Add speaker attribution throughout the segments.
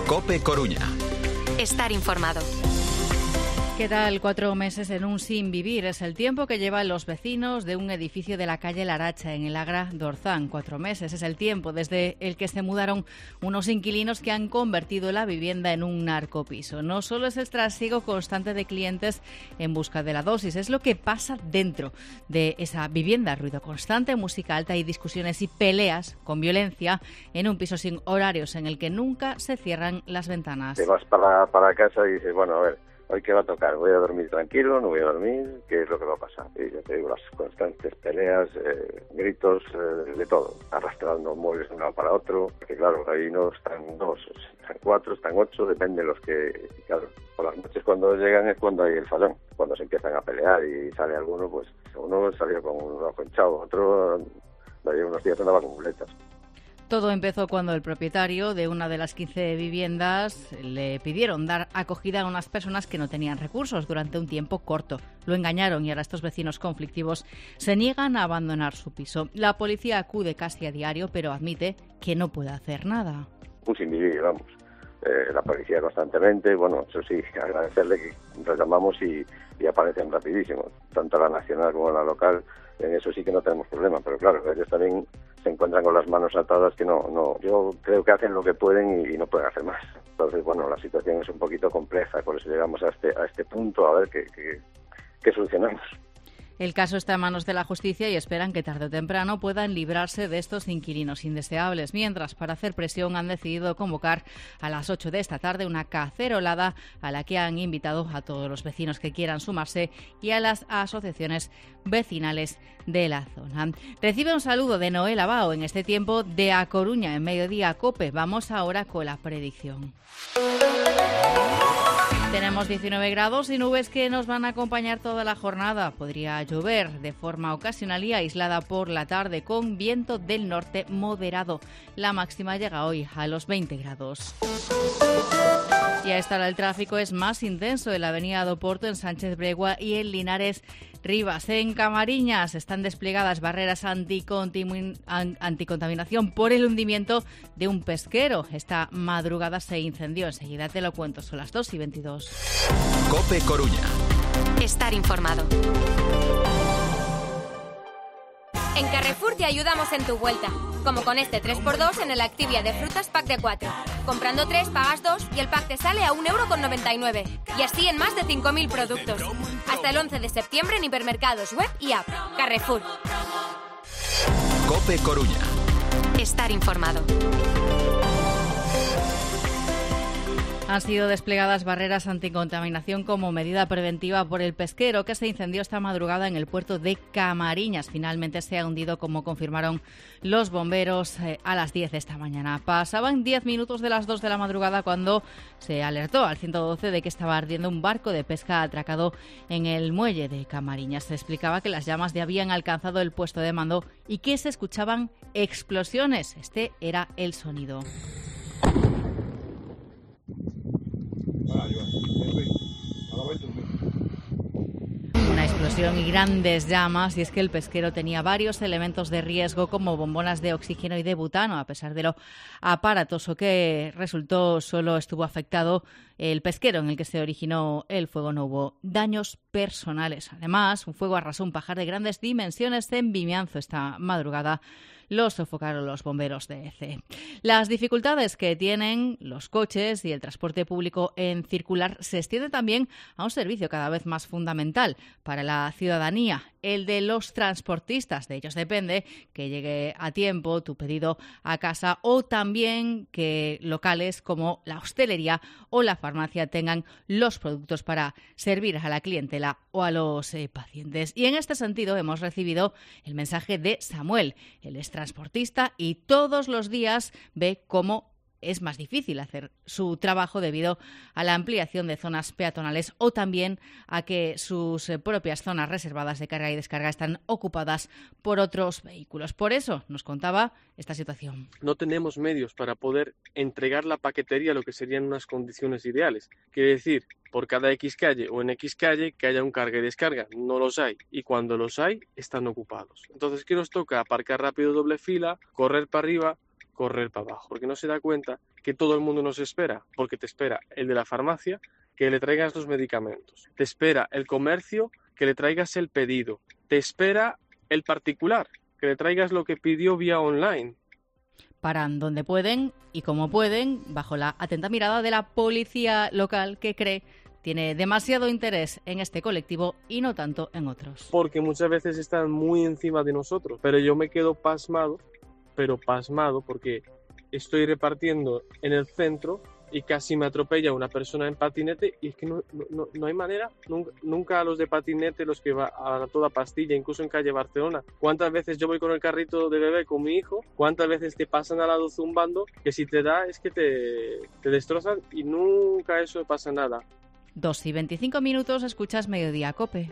Speaker 1: COPE Coruña.
Speaker 2: Estar informado.
Speaker 3: ¿Qué tal? 4 meses en un sin vivir es el tiempo que llevan los vecinos de un edificio de la calle Laracha, en el Agra d'Orzán. 4 meses es el tiempo desde el que se mudaron unos inquilinos que han convertido la vivienda en un narcopiso. No solo es el trasiego constante de clientes en busca de la dosis, es lo que pasa dentro de esa vivienda. Ruido constante, música alta y discusiones y peleas con violencia en un piso sin horarios en el que nunca se cierran las ventanas.
Speaker 4: Te vas para casa y dices, bueno, a ver, ¿hoy qué va a tocar? ¿Voy a dormir tranquilo? ¿No voy a dormir? ¿Qué es lo que va a pasar? Y ya te digo, las constantes peleas, gritos, de todo, arrastrando muebles de un lado para otro, porque claro, ahí no están 2, están 4, están 8, depende de los que, claro, por las noches cuando llegan es cuando hay el falón, cuando se empiezan a pelear y sale alguno, pues uno salió con un ojo hinchado, otro de ahí unos días andaba con muletas.
Speaker 3: Todo empezó cuando el propietario de una de las 15 viviendas le pidieron dar acogida a unas personas que no tenían recursos durante un tiempo corto. Lo engañaron y ahora estos vecinos conflictivos se niegan a abandonar su piso. La policía acude casi a diario, pero admite que no puede hacer nada.
Speaker 4: Un sin vivir, vamos. La policía constantemente, bueno, eso sí, agradecerle que reclamamos y aparecen rapidísimo, tanto la nacional como la local. En eso sí que no tenemos problema, pero claro, ellos también se encuentran con las manos atadas que no, yo creo que hacen lo que pueden y no pueden hacer más. Entonces, bueno, la situación es un poquito compleja, por eso llegamos a este punto, a ver qué solucionamos.
Speaker 3: El caso está en manos de la justicia y esperan que tarde o temprano puedan librarse de estos inquilinos indeseables. Mientras, para hacer presión, han decidido convocar a las 8 de esta tarde una cacerolada a la que han invitado a todos los vecinos que quieran sumarse y a las asociaciones vecinales de la zona. Recibe un saludo de Noel Abao en este tiempo de A Coruña en Mediodía Cope. Vamos ahora con la predicción. Tenemos 19 grados y nubes que nos van a acompañar toda la jornada. Podría llover de forma ocasional y aislada por la tarde con viento del norte moderado. La máxima llega hoy a los 20 grados. Y a esta hora el tráfico es más intenso en la avenida do Porto, en Sánchez Bregua y en Linares Rivas. En Camariñas están desplegadas barreras anticontaminación por el hundimiento de un pesquero. Esta madrugada se incendió. Enseguida te lo cuento, son las 2:22.
Speaker 1: COPE Coruña.
Speaker 2: Estar informado. En Carrefour te ayudamos en tu vuelta, como con este 3x2 en el Activia de frutas pack de 4. Comprando 3 pagas 2 y el pack te sale a 1,99 €. Y así en más de 5.000 productos. Hasta el 11 de septiembre en hipermercados, web y app. Carrefour.
Speaker 1: COPE Coruña.
Speaker 2: Estar informado.
Speaker 3: Han sido desplegadas barreras anticontaminación como medida preventiva por el pesquero que se incendió esta madrugada en el puerto de Camariñas. Finalmente se ha hundido, como confirmaron los bomberos a las 10 de esta mañana. Pasaban 10 minutos de las 2 de la madrugada cuando se alertó al 112 de que estaba ardiendo un barco de pesca atracado en el muelle de Camariñas. Se explicaba que las llamas ya habían alcanzado el puesto de mando y que se escuchaban explosiones. Este era el sonido. Una explosión y grandes llamas, y es que el pesquero tenía varios elementos de riesgo como bombonas de oxígeno y de butano. A pesar de lo aparatoso que resultó, solo estuvo afectado el pesquero en el que se originó el fuego. No hubo daños personales. Además, un fuego arrasó un pajar de grandes dimensiones en Vimianzo esta madrugada. Los sofocaron los bomberos de ECE. Las dificultades que tienen los coches y el transporte público en circular se extienden también a un servicio cada vez más fundamental para la ciudadanía, el de los transportistas. De ellos depende que llegue a tiempo tu pedido a casa, o también que locales como la hostelería o la farmacia tengan los productos para servir a la clientela o a los pacientes. Y en este sentido hemos recibido el mensaje de Samuel. Él es transportista y todos los días ve cómo es más difícil hacer su trabajo debido a la ampliación de zonas peatonales o también a que sus propias zonas reservadas de carga y descarga están ocupadas por otros vehículos. Por eso nos contaba esta situación.
Speaker 5: No tenemos medios para poder entregar la paquetería a lo que serían unas condiciones ideales. Quiere decir, por cada X calle o en X calle que haya un carga y descarga. No los hay. Y cuando los hay, están ocupados. Entonces, ¿qué nos toca? Aparcar rápido doble fila, correr para arriba, correr para abajo, porque no se da cuenta que todo el mundo nos espera, porque te espera el de la farmacia que le traigas los medicamentos, te espera el comercio que le traigas el pedido, te espera el particular que le traigas lo que pidió vía online.
Speaker 3: Paran donde pueden y como pueden, bajo la atenta mirada de la policía local que cree tiene demasiado interés en este colectivo y no tanto en otros.
Speaker 5: Porque muchas veces están muy encima de nosotros, pero yo me quedo pasmado porque estoy repartiendo en el centro y casi me atropella una persona en patinete y es que no hay manera, nunca a los de patinete, los que va a toda pastilla, incluso en calle Barcelona. ¿Cuántas veces yo voy con el carrito de bebé con mi hijo? ¿Cuántas veces te pasan al lado zumbando? Que si te da es que te destrozan y nunca eso pasa nada.
Speaker 3: 2:25, escuchas Mediodía Cope.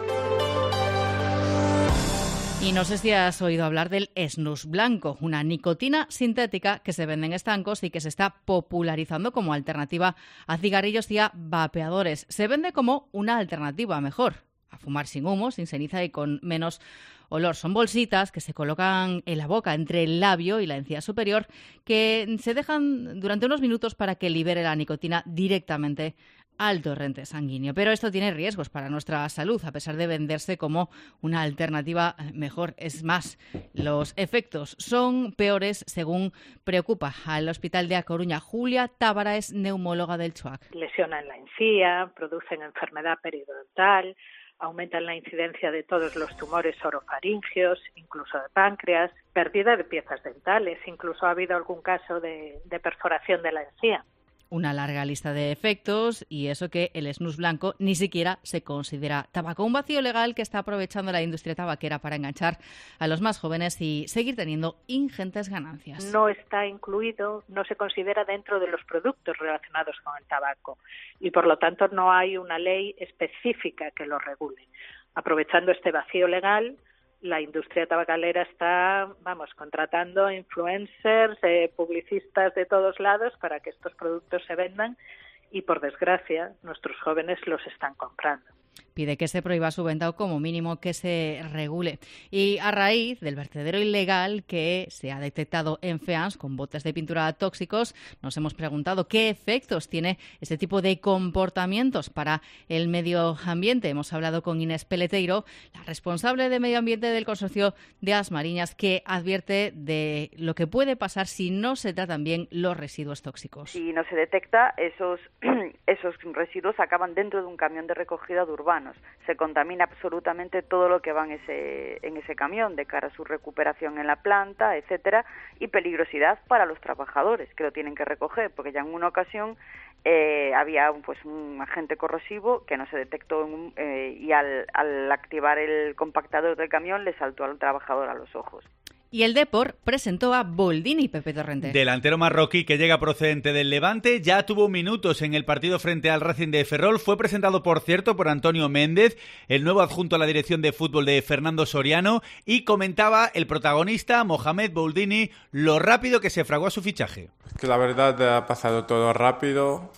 Speaker 3: Y no sé si has oído hablar del snus blanco, una nicotina sintética que se vende en estancos y que se está popularizando como alternativa a cigarrillos y a vapeadores. Se vende como una alternativa mejor, a fumar sin humo, sin ceniza y con menos olor. Son bolsitas que se colocan en la boca, entre el labio y la encía superior, que se dejan durante unos minutos para que libere la nicotina directamente al torrente sanguíneo. Pero esto tiene riesgos para nuestra salud, a pesar de venderse como una alternativa mejor. Es más, los efectos son peores, según preocupa al Hospital de A Coruña. Julia Tábara es neumóloga del CHUAC.
Speaker 6: Lesionan la encía, producen enfermedad periodontal, aumentan la incidencia de todos los tumores orofaringeos, incluso de páncreas, pérdida de piezas dentales, incluso ha habido algún caso de perforación de la encía.
Speaker 3: Una larga lista de efectos y eso que el snus blanco ni siquiera se considera tabaco. Un vacío legal que está aprovechando la industria tabaquera para enganchar a los más jóvenes y seguir teniendo ingentes ganancias.
Speaker 6: No está incluido, no se considera dentro de los productos relacionados con el tabaco y por lo tanto no hay una ley específica que lo regule. Aprovechando este vacío legal, la industria tabacalera está, contratando influencers, publicistas de todos lados para que estos productos se vendan y, por desgracia, nuestros jóvenes los están comprando.
Speaker 3: Pide que se prohíba su venta o como mínimo que se regule. Y a raíz del vertedero ilegal que se ha detectado en FEANS con botes de pintura tóxicos, nos hemos preguntado qué efectos tiene este tipo de comportamientos para el medio ambiente. Hemos hablado con Inés Peleteiro, la responsable de medio ambiente del Consorcio de As Mariñas, que advierte de lo que puede pasar si no se tratan bien los residuos tóxicos.
Speaker 7: Si no se detecta, esos residuos acaban dentro de un camión de recogida de urbanos. Se contamina absolutamente todo lo que va en ese camión de cara a su recuperación en la planta, etcétera, y peligrosidad para los trabajadores que lo tienen que recoger, porque ya en una ocasión había un agente corrosivo que no se detectó y al activar el compactador del camión le saltó al trabajador a los ojos.
Speaker 3: Y el Depor presentó a Boldini, Pepe Torrente.
Speaker 8: Delantero marroquí que llega procedente del Levante, ya tuvo minutos en el partido frente al Racing de Ferrol. Fue presentado, por cierto, por Antonio Méndez, el nuevo adjunto a la dirección de fútbol de Fernando Soriano, y comentaba el protagonista, Mohamed Boldini, lo rápido que se fraguó su fichaje.
Speaker 9: Que la verdad ha pasado todo rápido,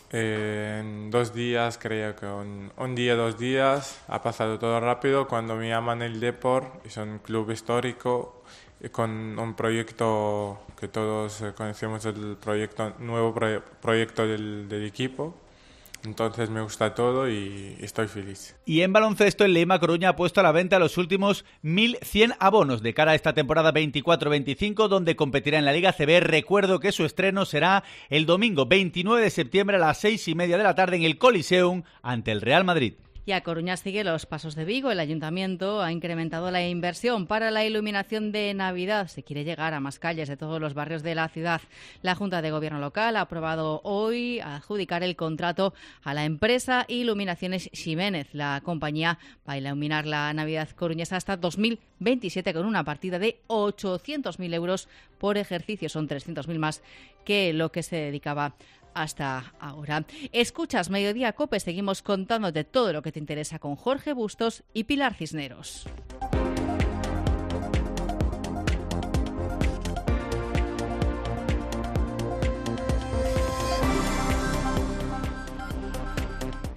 Speaker 9: en 2 días, creo que un día, 2 días, ha pasado todo rápido. Cuando me llaman el Depor, es un club histórico, con un proyecto que todos conocemos, el nuevo proyecto del equipo. Entonces me gusta todo y estoy feliz.
Speaker 8: Y en baloncesto, el Leima Coruña ha puesto a la venta los últimos 1.100 abonos de cara a esta temporada 24-25, donde competirá en la Liga CB. Recuerdo que su estreno será el domingo 29 de septiembre a las 6:30 de la tarde en el Coliseum ante el Real Madrid.
Speaker 3: Y a Coruña sigue los pasos de Vigo. El Ayuntamiento ha incrementado la inversión para la iluminación de Navidad. Se quiere llegar a más calles de todos los barrios de la ciudad. La Junta de Gobierno local ha aprobado hoy adjudicar el contrato a la empresa Iluminaciones Ximénez. La compañía va a iluminar la Navidad coruñesa hasta 2027 con una partida de 800.000 euros por ejercicio. Son 300.000 más que lo que se dedicaba hasta ahora. Escuchas Mediodía Cope, seguimos contándote todo lo que te interesa con Jorge Bustos y Pilar Cisneros.